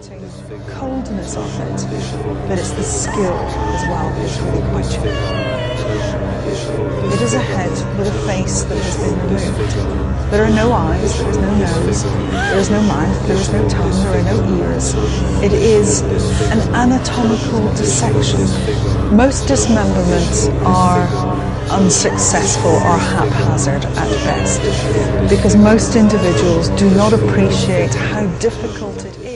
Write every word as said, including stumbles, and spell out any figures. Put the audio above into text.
coldness of it, but it's the skill as well that's really quite challenging. It is a head with a face that has been removed. There are no eyes, there is no nose, there is no mouth, there is no tongue, there are no ears. It is an anatomical dissection. Most dismemberments are unsuccessful or haphazard at best, because most individuals do not appreciate how difficult it is.